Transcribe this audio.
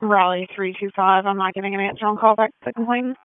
Raleigh 325. I'm not getting an answer on callback to the complaint.